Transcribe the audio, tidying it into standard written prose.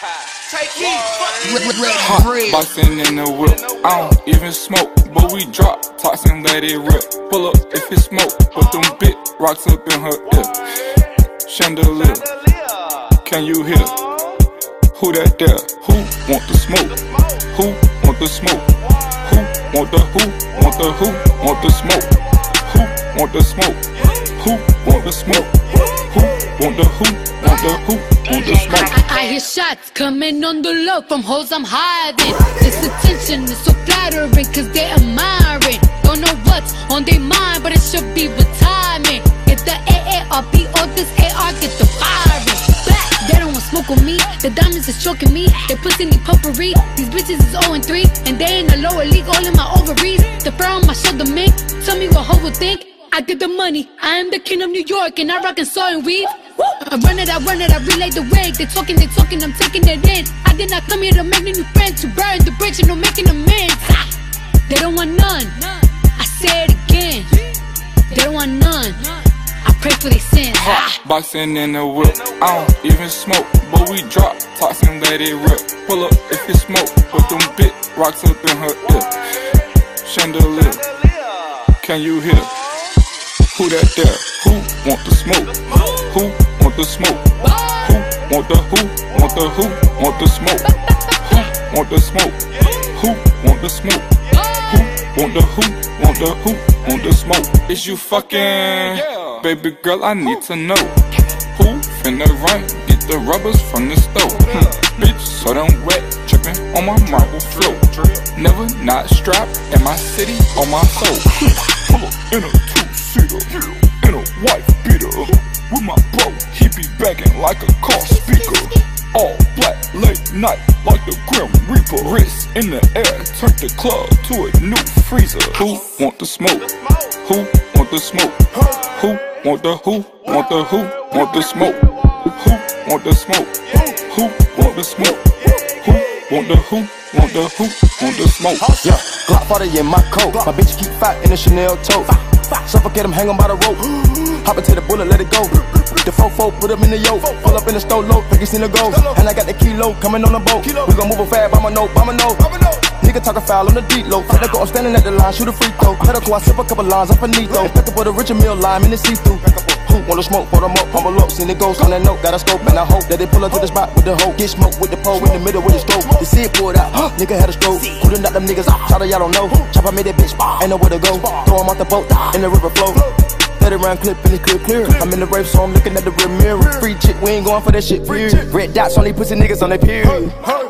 Hot boxing in the whip, I don't even smoke, but we drop tops and let it rip. Pull up if it smoke, put them big rocks up in her ear. Chandelier, can you hear? Who that there? Who want the smoke? Who want the smoke? Who want the want the smoke? Who want the smoke? Who want the smoke? Who want the want the smoke? I hear shots coming on the low from hoes I'm hiding. This attention is so flattering cause they're admiring. Don't know what's on their mind, but it should be retirement. If the AARP or this AR get the firing back, they don't want smoke with me. The diamonds is choking me. They pussy need potpourri. These bitches is 0-3 and they in the lower league, all in my ovaries. The fur on my shoulder mink. Tell me what hoe would think. I get the money, I am the king of New York, and I rockin' saw and weave. I run it, I relay the wig. They talking, I'm taking it in. I did not come here to make new friends, to burn the bridge and no making amends. They don't want none, I say it again. They don't want none, I pray for their sins. Hot boxing in the whip, I don't even smoke, but we drop tops and let it rip. Pull up if it smoke, put them big rocks up in her ear. Chandelier, can you hear? Who that there? Who want the smoke? Who want the smoke? Who want the want the smoke? Who want the smoke? Who want the smoke? Who want the want the smoke? Is you fucking? Baby girl, I need to know. Who finna run? Get the rubbers from the stove. Bitch, so damn wet, trippin' on my marble floor. Never not strapped in my city, on my soul. Pull up in a in a white beater with my bro, he be banging like a car speaker. All black, late night like the Grim Reaper. Wrist in the air, turn the club to a new freezer. Who want the smoke? Who want the smoke? Who want the want the smoke? Who want the smoke? Who want the smoke? Who want the want the smoke? Yeah, Glock 40 in my coat. My bitch keep fat in a Chanel tote. Suffocate him, hang him by the rope. Hop into the bullet, let it go. The fofo, put him in the yoke. Pull up in the stove low, think it's in the go. And I got the kilo coming on the boat. We gon' move it fast, I'ma know. Nigga talkin' foul on the deep low. Let go, I'm standing at the line, shoot a free throw. Medical, I sip a couple lines, I'm finito. Expected for the richer meal, lime in the see-through. Who wanna smoke, pour them up, humble up. Seen the ghost on that note, got a scope. And I hope that they pull up to the spot with the hoe. Get smoke with the pole in the middle with the stove. They see it poured out, nigga had a stroke. Couldn't knock them niggas out, shout out, y'all don't know. Chopper made that bitch, ain't know where to go. Throw him off the boat, in the river flow. Let it round clip and it's clear. I'm in the rave, so I'm looking at the rear mirror. Free chick, we ain't going for that shit, period. Red dots, only pussy niggas on that period.